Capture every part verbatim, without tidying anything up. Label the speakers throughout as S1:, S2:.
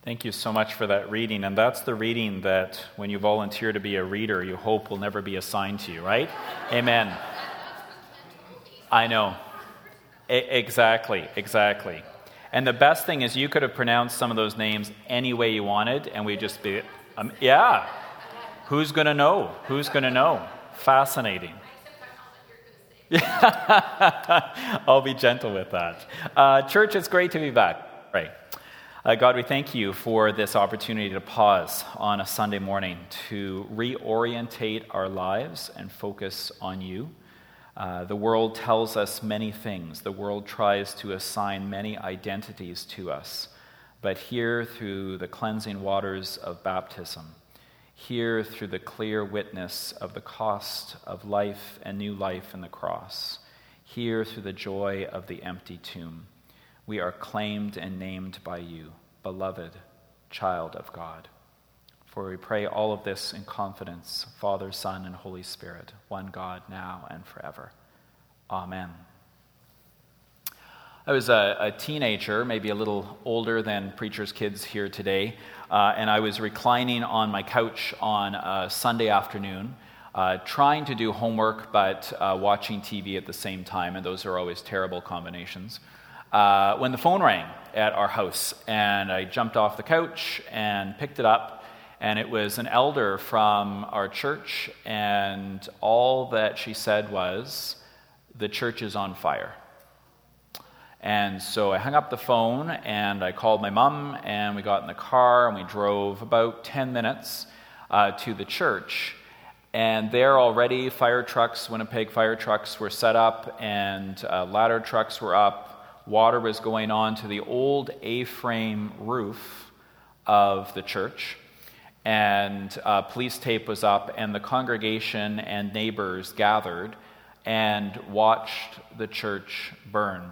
S1: Thank you so much for that reading. And that's the reading that when you volunteer to be a reader, you hope will never be assigned to you, right? Amen. I know. I- exactly, exactly. And the best thing is you could have pronounced some of those names any way you wanted, and we'd just be, um, yeah. Who's going to know? Who's going to know? Fascinating. I'll be gentle with that. Uh, church, it's great to be back. Right. Uh, God, we thank you for this opportunity to pause on a Sunday morning to reorientate our lives and focus on you. Uh, the world tells us many things. The world tries to assign many identities to us. But here, through the cleansing waters of baptism, here through the clear witness of the cost of life and new life in the cross, here through the joy of the empty tomb, we are claimed and named by you, beloved child of God. For we pray all of this in confidence, Father, Son, and Holy Spirit, one God, now and forever. Amen. I was a, a teenager, maybe a little older than preachers' kids here today, uh, and I was reclining on my couch on a Sunday afternoon, uh, trying to do homework but uh, watching T V at the same time, and those are always terrible combinations. Uh, when the phone rang at our house, and I jumped off the couch and picked it up, and it was an elder from our church, and all that she said was, "The church is on fire." And so I hung up the phone, and I called my mom, and we got in the car, and we drove about ten minutes uh, to the church. And there already, fire trucks, Winnipeg fire trucks were set up, and uh, ladder trucks were up. Water was going on to the old A-frame roof of the church, and uh, police tape was up, and the congregation and neighbors gathered and watched the church burn.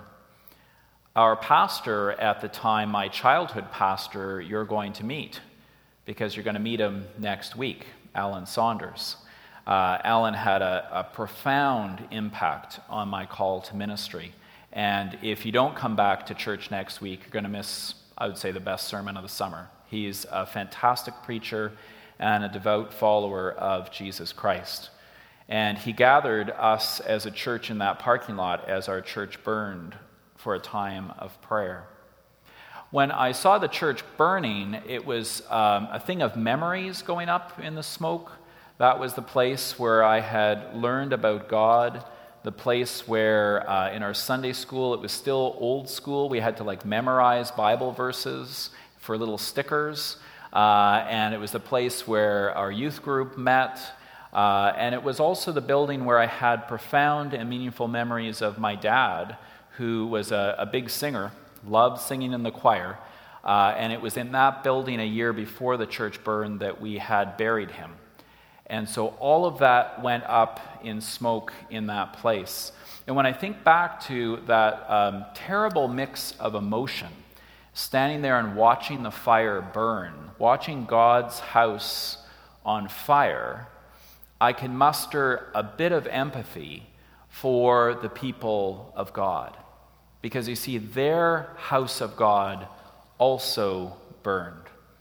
S1: Our pastor at the time, my childhood pastor, you're going to meet, because you're going to meet him next week, Alan Saunders. Uh, Alan had a, a profound impact on my call to ministry. And if you don't come back to church next week, you're going to miss, I would say, the best sermon of the summer. He's a fantastic preacher and a devout follower of Jesus Christ. And he gathered us as a church in that parking lot as our church burned for a time of prayer. When I saw the church burning, it was um, a thing of memories going up in the smoke. That was the place where I had learned about God. The place where uh, in our Sunday school, it was still old school. We had to like memorize Bible verses for little stickers. Uh, and it was the place where our youth group met. Uh, and it was also the building where I had profound and meaningful memories of my dad, who was a, a big singer, loved singing in the choir. Uh, and it was in that building a year before the church burned that we had buried him. And so all of that went up in smoke in that place. And when I think back to that um, terrible mix of emotion, standing there and watching the fire burn, watching God's house on fire, I can muster a bit of empathy for the people of God. Because you see, their house of God also burned.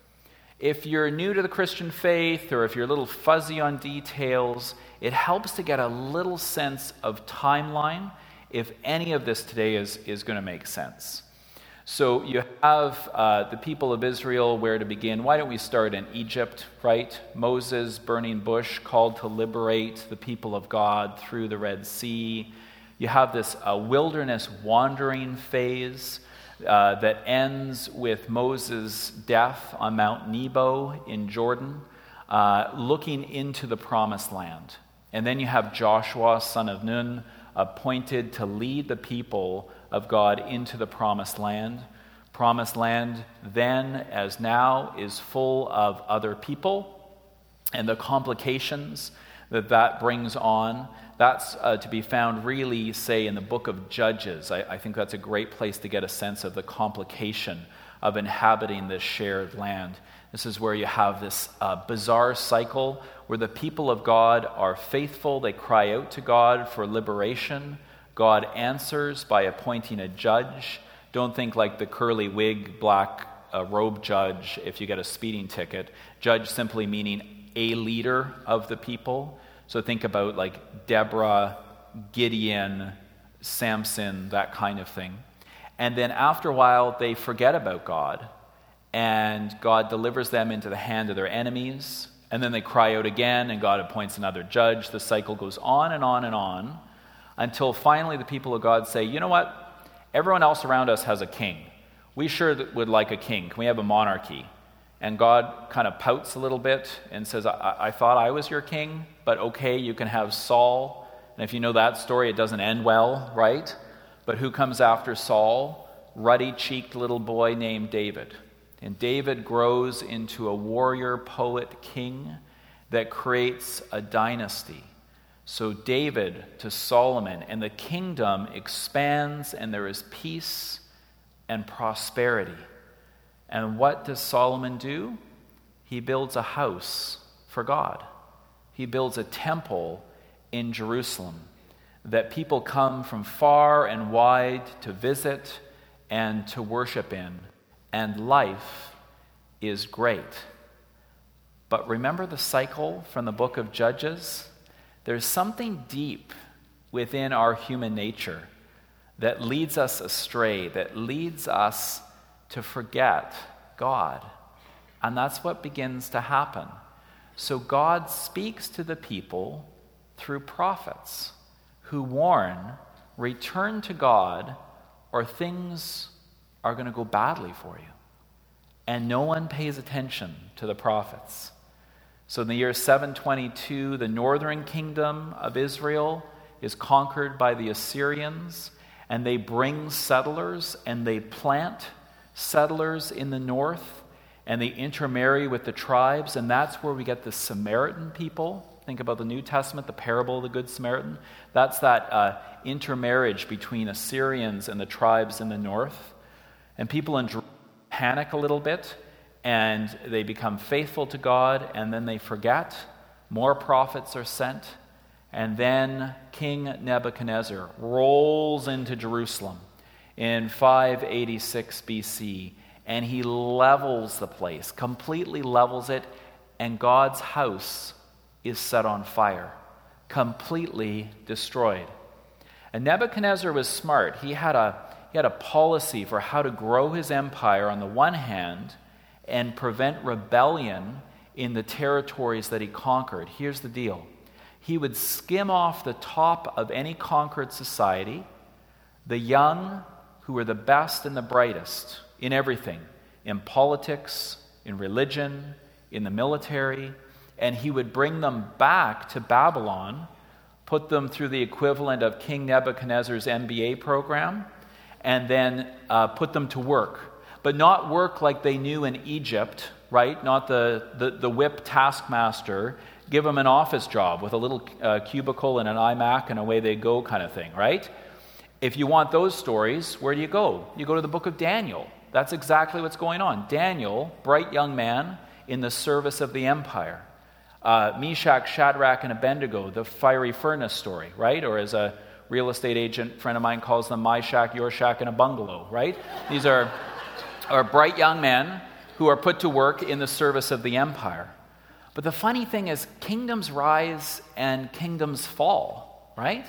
S1: If you're new to the Christian faith, or if you're a little fuzzy on details, it helps to get a little sense of timeline if any of this today is, is going to make sense. So you have uh, the people of Israel, where to begin. Why don't we start in Egypt, right? Moses, burning bush, called to liberate the people of God through the Red Sea. You have this uh, wilderness wandering phase Uh, that ends with Moses' death on Mount Nebo in Jordan, uh, looking into the promised land. And then you have Joshua, son of Nun, appointed to lead the people of God into the promised land. Promised land then, as now, is full of other people and the complications that that brings on. That's uh, to be found really, say, in the book of Judges. I, I think that's a great place to get a sense of the complication of inhabiting this shared land. This is where you have this uh, bizarre cycle where the people of God are faithful. They cry out to God for liberation. God answers by appointing a judge. Don't think like the curly wig, black a robe judge if you get a speeding ticket. Judge simply meaning a leader of the people. So think about like Deborah, Gideon, Samson, that kind of thing. And then after a while, they forget about God, and God delivers them into the hand of their enemies. And then they cry out again, and God appoints another judge. The cycle goes on and on and on until finally the people of God say, you know what? Everyone else around us has a king. We sure would like a king. Can we have a monarchy? And God kind of pouts a little bit and says, I, I thought I was your king, but okay, you can have Saul. And if you know that story, it doesn't end well, right? But who comes after Saul? Ruddy-cheeked little boy named David. And David grows into a warrior, poet, king that creates a dynasty. So David to Solomon, and the kingdom expands, and there is peace and prosperity. And what does Solomon do? He builds a house for God. He builds a temple in Jerusalem that people come from far and wide to visit and to worship in. And life is great. But remember the cycle from the book of Judges? There's something deep within our human nature that leads us astray, that leads us to forget God. And that's what begins to happen. So God speaks to the people through prophets who warn, return to God or things are going to go badly for you. And no one pays attention to the prophets. So in the year seven twenty-two, the northern kingdom of Israel is conquered by the Assyrians, and they bring settlers and they plant settlers in the north, and they intermarry with the tribes, and that's where we get the Samaritan people. Think about the New Testament, the parable of the Good Samaritan. That's that uh, intermarriage between Assyrians and the tribes in the north. And people in Jerusalem panic a little bit, and they become faithful to God, and then they forget. More prophets are sent, and then King Nebuchadnezzar rolls into Jerusalem in five eighty-six B C, and he levels the place, completely levels it, and God's house is set on fire, completely destroyed. And Nebuchadnezzar was smart. He had a he had a policy for how to grow his empire on the one hand and prevent rebellion in the territories that he conquered. Here's the deal. He would skim off the top of any conquered society the young who were the best and the brightest in everything, in politics, in religion, in the military, and he would bring them back to Babylon, put them through the equivalent of King Nebuchadnezzar's M B A program, and then uh, put them to work. But not work like they knew in Egypt, right? Not the, the, the whip taskmaster. Give them an office job with a little uh, cubicle and an iMac and away they go kind of thing, right? If you want those stories, where do you go? You go to the book of Daniel. That's exactly what's going on. Daniel, bright young man in the service of the empire. Uh, Meshach, Shadrach, and Abednego, the fiery furnace story, right? Or as a real estate agent friend of mine calls them, my shack, your shack, and a bungalow, right? These are, are bright young men who are put to work in the service of the empire. But the funny thing is, kingdoms rise and kingdoms fall, right?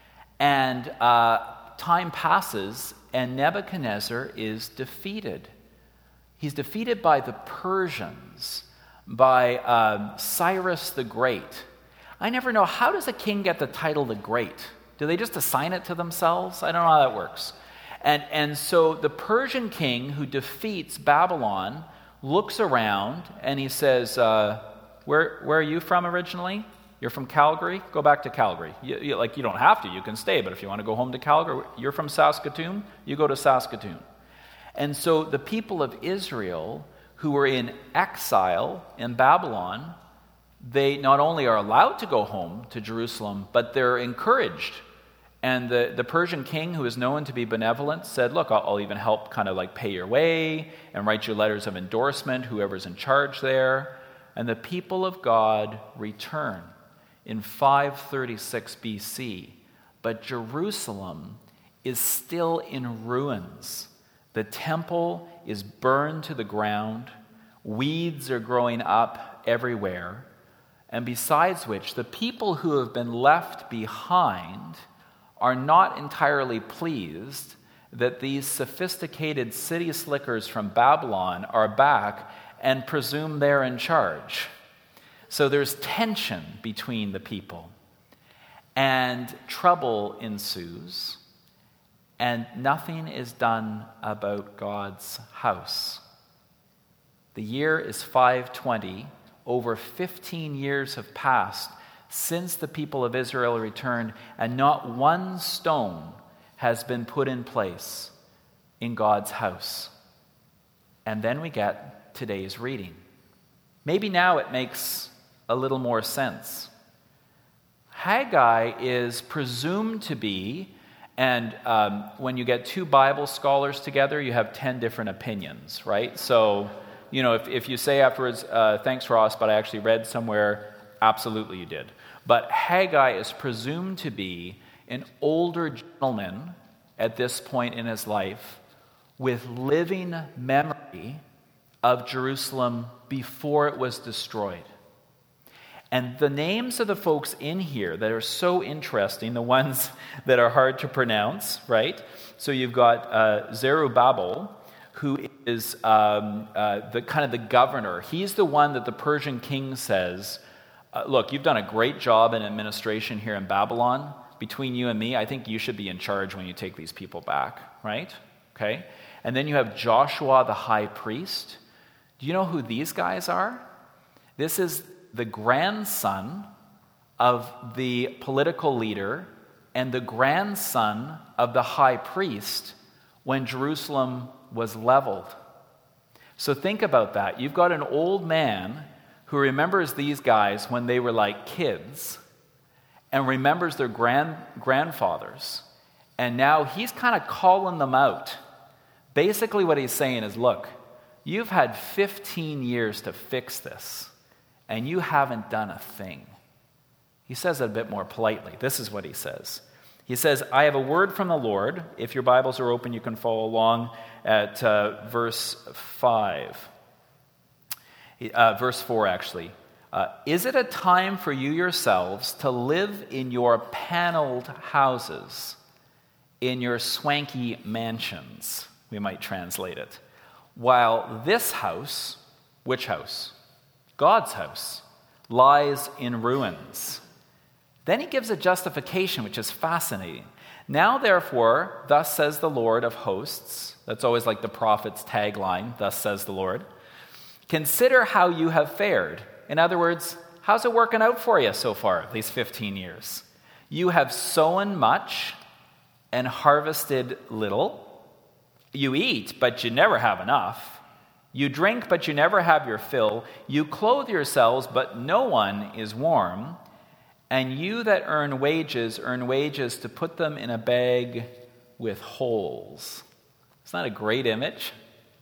S1: And uh, time passes, and Nebuchadnezzar is defeated. He's defeated by the Persians, by uh, Cyrus the Great. I never know, how does a king get the title the Great? Do they just assign it to themselves? I don't know how that works. And, and so the Persian king who defeats Babylon looks around and he says, uh, where, where are you from originally? You're from Calgary? Go back to Calgary. You, you, like, you don't have to, you can stay, but if you want to go home to Calgary, you're from Saskatoon? You go to Saskatoon. And so the people of Israel who were in exile in Babylon, they not only are allowed to go home to Jerusalem, but they're encouraged. And the, the Persian king, who is known to be benevolent, said, look, I'll, I'll even help kind of like pay your way and write you letters of endorsement, whoever's in charge there. And the people of God return in five thirty-six B C. But Jerusalem is still in ruins. The temple is burned to the ground. Weeds are growing up everywhere. And besides which, the people who have been left behind are not entirely pleased that these sophisticated city slickers from Babylon are back and presume they're in charge. So there's tension between the people, and trouble ensues, and nothing is done about God's house. The year is five twenty. Over fifteen years have passed since the people of Israel returned, and not one stone has been put in place in God's house. And then we get today's reading. Maybe now it makes a little more sense. Haggai is presumed to be, and um, when you get two Bible scholars together, you have ten different opinions, right? So, you know, if, if you say afterwards, uh, thanks, Ross, but I actually read somewhere, absolutely you did. But Haggai is presumed to be an older gentleman at this point in his life with living memory of Jerusalem before it was destroyed. And the names of the folks in here that are so interesting, the ones that are hard to pronounce, right? So you've got uh, Zerubbabel, who is um, uh, the kind of the governor. He's the one that the Persian king says, uh, look, you've done a great job in administration here in Babylon. Between you and me, I think you should be in charge when you take these people back, right? Okay. And then you have Joshua the high priest. Do you know who these guys are? This is the grandson of the political leader and the grandson of the high priest when Jerusalem was leveled. So think about that. You've got an old man who remembers these guys when they were like kids and remembers their grand grandfathers. And now he's kind of calling them out. Basically what he's saying is, look, you've had fifteen years to fix this, and you haven't done a thing. He says it a bit more politely. This is what he says. He says, I have a word from the Lord. If your Bibles are open, you can follow along at uh, verse five. Uh, verse four, actually. Uh, Is it a time for you yourselves to live in your paneled houses, in your swanky mansions? We might translate it. While this house, which house? God's house, lies in ruins. Then he gives a justification, which is fascinating. Now, therefore, thus says the Lord of hosts. That's always like the prophet's tagline, thus says the Lord. Consider how you have fared. In other words, how's it working out for you so far, these fifteen years? You have sown much and harvested little. You eat, but you never have enough. You drink, but you never have your fill. You clothe yourselves, but no one is warm. And you that earn wages, earn wages to put them in a bag with holes. Isn't that a great image?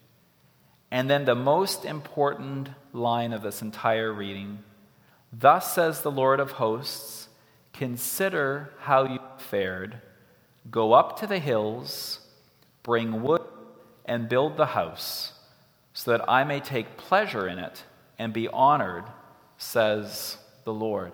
S1: And then the most important line of this entire reading. Thus says the Lord of hosts, consider how you fared. Go up to the hills, bring wood, and build the house, so that I may take pleasure in it and be honored, says the Lord.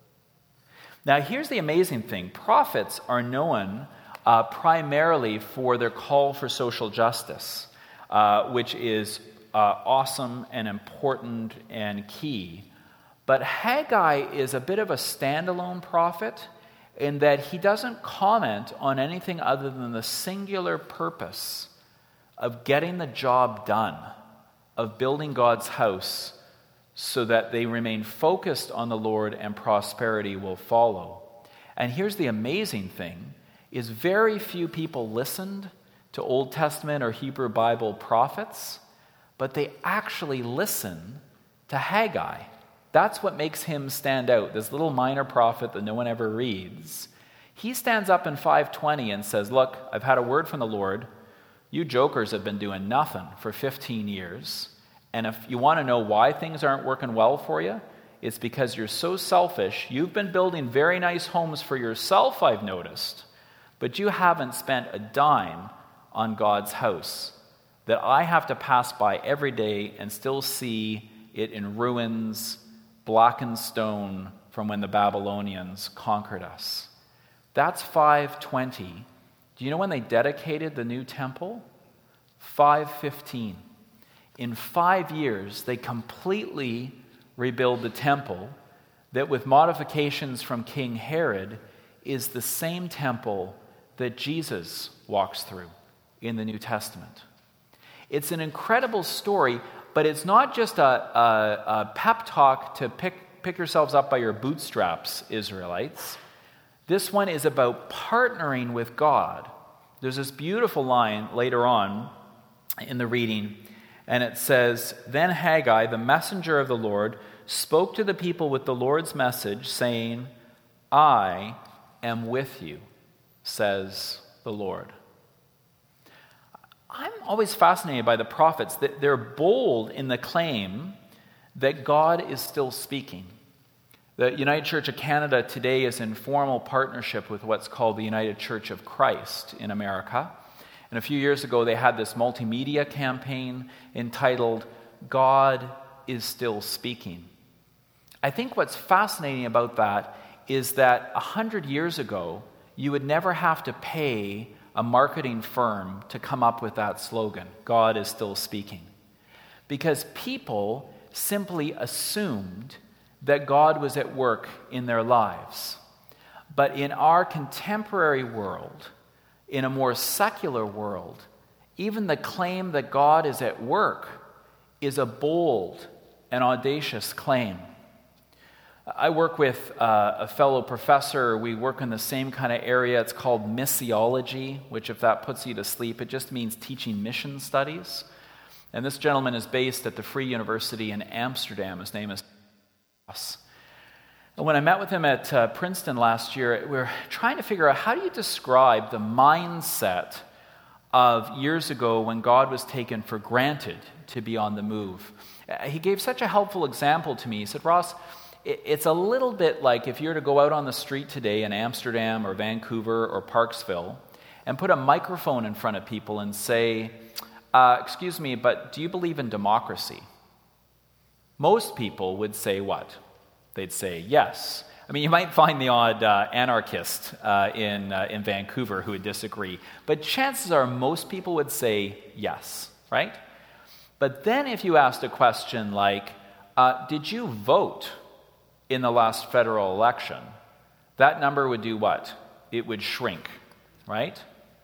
S1: Now, here's the amazing thing. Prophets are known uh, primarily for their call for social justice, uh, which is uh, awesome and important and key. But Haggai is a bit of a standalone prophet in that he doesn't comment on anything other than the singular purpose of getting the job done, of building God's house so that they remain focused on the Lord and prosperity will follow. And here's the amazing thing, is very few people listened to Old Testament or Hebrew Bible prophets, but they actually listen to Haggai. That's what makes him stand out, this little minor prophet that no one ever reads. He stands up in five twenty and says, look, I've had a word from the Lord. You jokers have been doing nothing for fifteen years. And if you want to know why things aren't working well for you, it's because you're so selfish. You've been building very nice homes for yourself, I've noticed, but you haven't spent a dime on God's house. that I have to pass by every day and still see it in ruins, blackened stone from when the Babylonians conquered us. That's five twenty. Do you know when they dedicated the new temple? five fifteen. In five years, they completely rebuild the temple that, with modifications from King Herod, is the same temple that Jesus walks through in the New Testament. It's an incredible story, but it's not just a, a, a pep talk to pick, pick yourselves up by your bootstraps, Israelites. This one is about partnering with God. There's this beautiful line later on in the reading, and it says, "Then Haggai, the messenger of the Lord, spoke to the people with the Lord's message, saying, 'I am with you,' says the Lord." I'm always fascinated by the prophets, that they're bold in the claim that God is still speaking. The United Church of Canada today is in formal partnership with what's called the United Church of Christ in America. And a few years ago, they had this multimedia campaign entitled, "God is Still Speaking." I think what's fascinating about that is that a hundred years ago, you would never have to pay a marketing firm to come up with that slogan, "God is still speaking," because people simply assumed that God was at work in their lives. But in our contemporary world, in a more secular world, even the claim that God is at work is a bold and audacious claim. I work with uh, a fellow professor. We work in the same kind of area. It's called missiology, which, if that puts you to sleep, it just means teaching mission studies. And this gentleman is based at the Free University in Amsterdam. His name is Ross. And when I met with him at uh, Princeton last year, we were trying to figure out, how do you describe the mindset of years ago when God was taken for granted to be on the move? Uh, he gave such a helpful example to me. He said, "Ross, it's a little bit like if you were to go out on the street today in Amsterdam or Vancouver or Parksville and put a microphone in front of people and say, uh, excuse me, but do you believe in democracy?" Most people would say what? They'd say yes. I mean, you might find the odd uh, anarchist uh, in, uh, in Vancouver who would disagree, but chances are most people would say yes, right? But then if you asked a question like, uh, did you vote in the last federal election, that number would do what? It would shrink, right?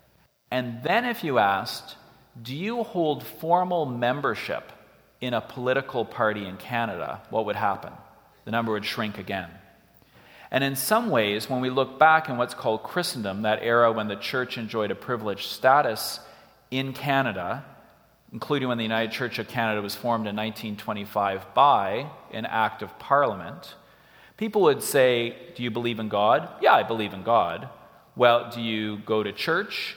S1: And then if you asked, do you hold formal membership in a political party in Canada, what would happen? The number would shrink again. And in some ways, when we look back in what's called Christendom, that era when the church enjoyed a privileged status in Canada, including when the United Church of Canada was formed in nineteen twenty-five by an act of Parliament, people would say, do you believe in God? Yeah, I believe in God. Well, do you go to church?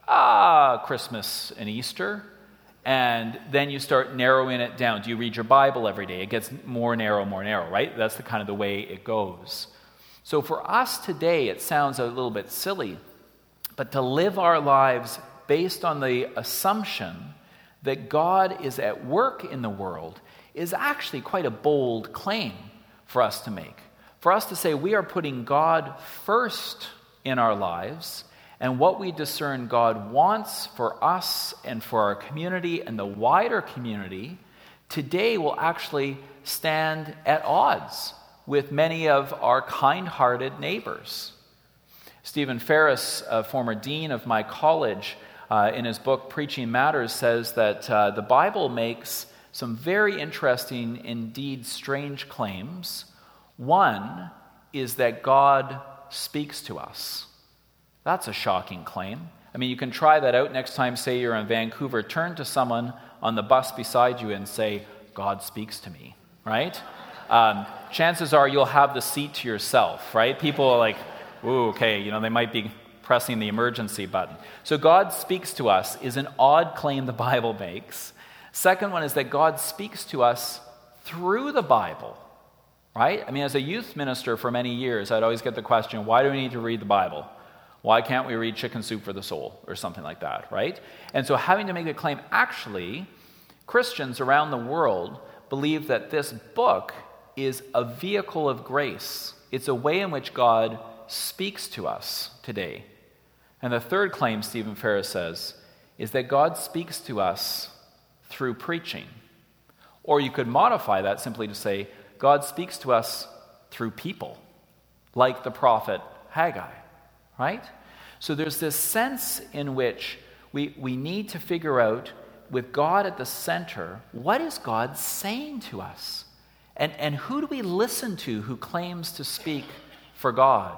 S1: Ah, Christmas and Easter. And then you start narrowing it down. Do you read your Bible every day? It gets more narrow, more narrow, right? That's the kind of the way it goes. So for us today, it sounds a little bit silly, but to live our lives based on the assumption that God is at work in the world is actually quite a bold claim for us to make. For us to say we are putting God first in our lives, and what we discern God wants for us and for our community and the wider community today will actually stand at odds with many of our kind-hearted neighbors. Stephen Ferris, a former dean of my college, uh, in his book Preaching Matters, says that uh, the Bible makes some very interesting, indeed strange claims. One is that God speaks to us. That's a shocking claim. I mean, you can try that out next time, say you're in Vancouver. Turn to someone on the bus beside you and say, God speaks to me, right? Um, chances are you'll have the seat to yourself, right? People are like, ooh, okay, you know, they might be pressing the emergency button. So God speaks to us is an odd claim the Bible makes. Second one is that God speaks to us through the Bible, right? I mean, as a youth minister for many years, I'd always get the question, why do we need to read the Bible? Why can't we read Chicken Soup for the Soul or something like that, right? And so having to make a claim, actually, Christians around the world believe that this book is a vehicle of grace. It's a way in which God speaks to us today. And the third claim, Stephen Ferris says, is that God speaks to us through preaching. Or you could modify that simply to say, God speaks to us through people, like the prophet Haggai, right? So there's this sense in which we, we need to figure out, with God at the center, what is God saying to us? And, and who do we listen to who claims to speak for God?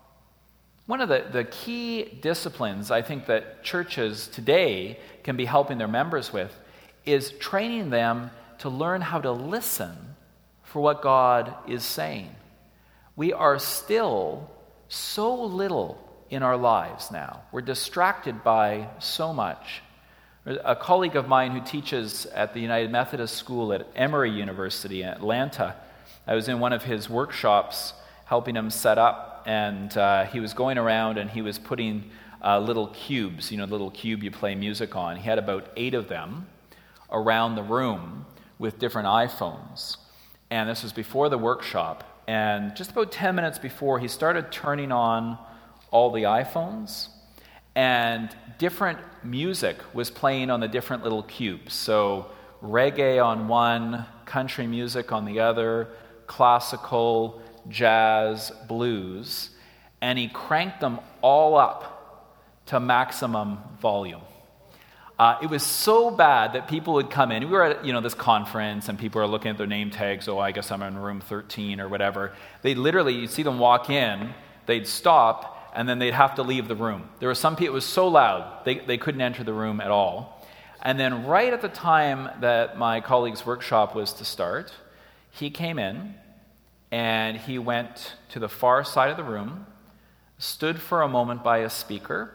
S1: One of the, the key disciplines I think that churches today can be helping their members with is training them to learn how to listen for what God is saying. We are still so little in our lives now. We're distracted by so much. A colleague of mine who teaches at the United Methodist School at Emory University in Atlanta, I was in one of his workshops helping him set up, and uh, he was going around and he was putting uh, little cubes, you know, little cube you play music on. He had about eight of them around the room with different iPhones. And this was before the workshop. And just about ten minutes before, he started turning on all the iPhones, and different music was playing on the different little cubes. So reggae on one, country music on the other, classical, jazz, blues, and he cranked them all up to maximum volume. Uh, it was so bad that people would come in. We were at, you know, this conference, and people are looking at their name tags. Oh, I guess I'm in room thirteen or whatever. They literally, you'd see them walk in, they'd stop, and then they'd have to leave the room. There were some people, it was so loud, they, they couldn't enter the room at all. And then right at the time that my colleague's workshop was to start, he came in, and he went to the far side of the room, stood for a moment by a speaker,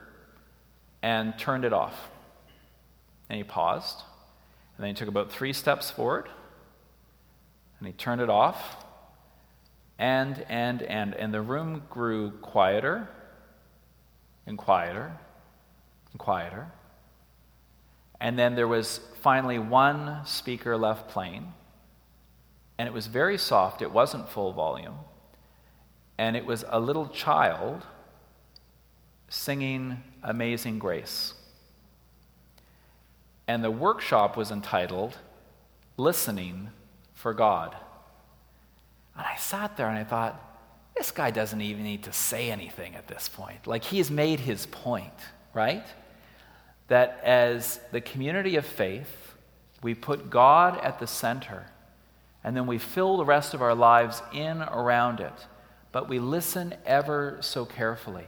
S1: and turned it off. And he paused, and then he took about three steps forward, and he turned it off, and, and, and, and the room grew quieter, and quieter, and quieter. And then there was finally one speaker left playing, and it was very soft, it wasn't full volume, and it was a little child singing Amazing Grace. And the workshop was entitled, Listening for God. And I sat there and I thought, this guy doesn't even need to say anything at this point. Like, he's made his point, right? That as the community of faith, we put God at the center, and then we fill the rest of our lives in around it, but we listen ever so carefully.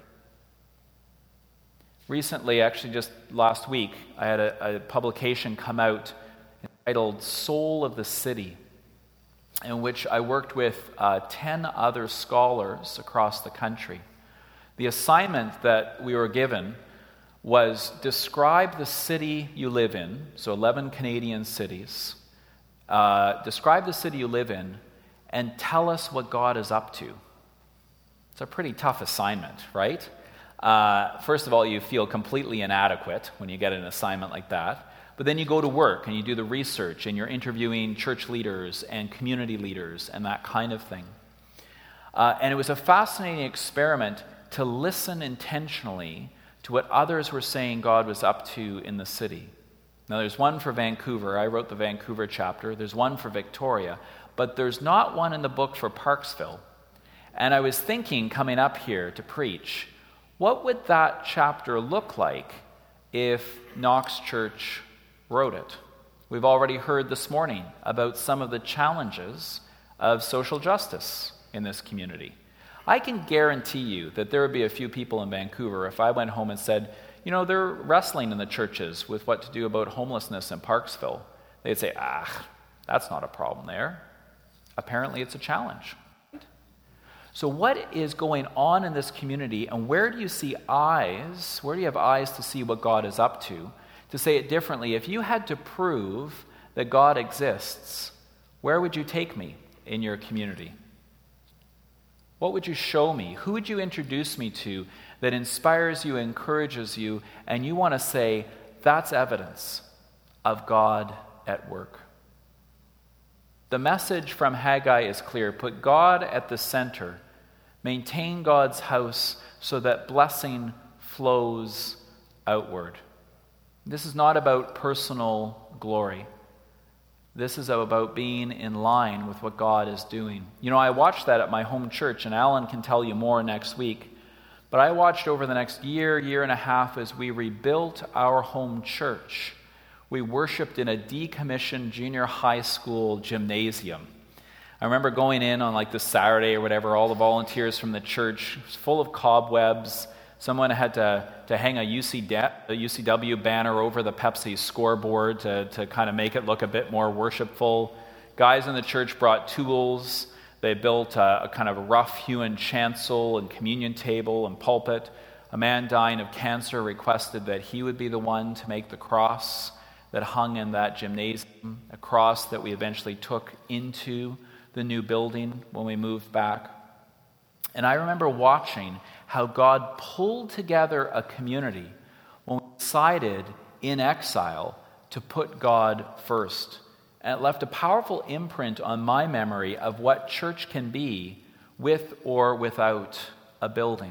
S1: Recently, actually just last week, I had a, a publication come out entitled Soul of the City, in which I worked with uh, ten other scholars across the country. The assignment that we were given was describe the city you live in, so eleven Canadian cities. Uh, describe the city you live in and tell us what God is up to. It's a pretty tough assignment, right? Uh, first of all, you feel completely inadequate when you get an assignment like that. But then you go to work and you do the research and you're interviewing church leaders and community leaders and that kind of thing. Uh, and it was a fascinating experiment to listen intentionally to what others were saying God was up to in the city. Now, there's one for Vancouver. I wrote the Vancouver chapter. There's one for Victoria. But there's not one in the book for Parksville. And I was thinking, coming up here to preach, what would that chapter look like if Knox Church wrote it? We've already heard this morning about some of the challenges of social justice in this community. I can guarantee you that there would be a few people in Vancouver if I went home and said, you know, they're wrestling in the churches with what to do about homelessness in Parksville. They'd say, ah, that's not a problem there. Apparently it's a challenge. So what is going on in this community, and where do you see eyes, where do you have eyes to see what God is up to? To say it differently, if you had to prove that God exists, where would you take me in your community? What would you show me? Who would you introduce me to that inspires you, encourages you, and you want to say, that's evidence of God at work? The message from Haggai is clear. Put God at the center. Maintain God's house so that blessing flows outward. This is not about personal glory. This is about being in line with what God is doing. You know, I watched that at my home church, and Alan can tell you more next week. But I watched over the next year, year and a half as we rebuilt our home church. We worshiped in a decommissioned junior high school gymnasium. I remember going in on like the Saturday or whatever, all the volunteers from the church, full of cobwebs. Someone had to, to hang a U C W banner over the Pepsi scoreboard to, to kind of make it look a bit more worshipful. Guys in the church brought tools. They built a, a kind of rough-hewn chancel and communion table and pulpit. A man dying of cancer requested that he would be the one to make the cross that hung in that gymnasium, a cross that we eventually took into the new building when we moved back. And I remember watching how God pulled together a community when we decided in exile to put God first. And it left a powerful imprint on my memory of what church can be with or without a building.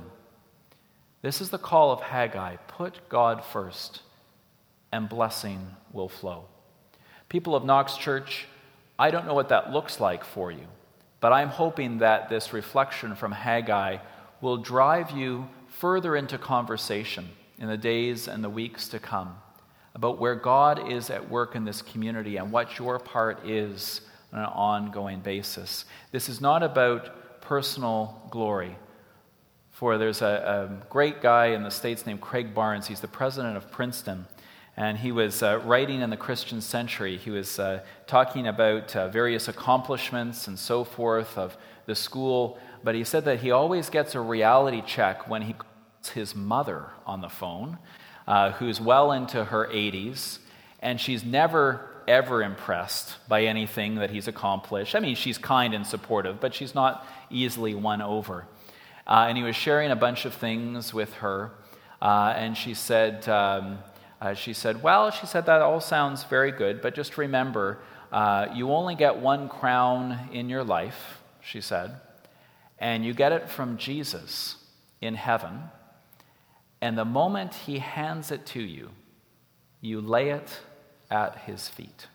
S1: This is the call of Haggai. Put God first, and blessing will flow. People of Knox Church, I don't know what that looks like for you, but I'm hoping that this reflection from Haggai will drive you further into conversation in the days and the weeks to come about where God is at work in this community and what your part is on an ongoing basis. This is not about personal glory. For there's a, a great guy in the States named Craig Barnes. He's the president of Princeton. And he was uh, writing in the Christian Century. He was uh, talking about uh, various accomplishments and so forth of the school. But he said that he always gets a reality check when he calls his mother on the phone, uh, who's well into her eighties. And she's never, ever impressed by anything that he's accomplished. I mean, she's kind and supportive, but she's not easily won over. Uh, and he was sharing a bunch of things with her. Uh, and she said... Um, Uh, she said, well, she said, that all sounds very good, but just remember, uh, you only get one crown in your life, she said, and you get it from Jesus in heaven, and the moment he hands it to you, you lay it at his feet.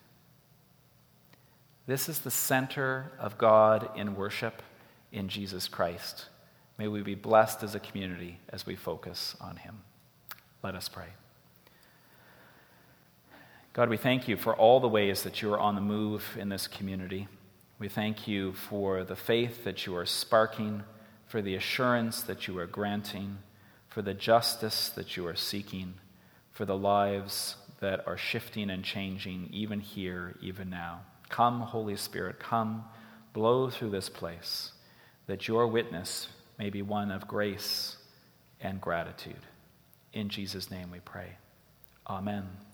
S1: This is the center of God in worship in Jesus Christ. May we be blessed as a community as we focus on him. Let us pray. God, we thank you for all the ways that you are on the move in this community. We thank you for the faith that you are sparking, for the assurance that you are granting, for the justice that you are seeking, for the lives that are shifting and changing even here, even now. Come, Holy Spirit, come, blow through this place, that your witness may be one of grace and gratitude. In Jesus' name we pray. Amen.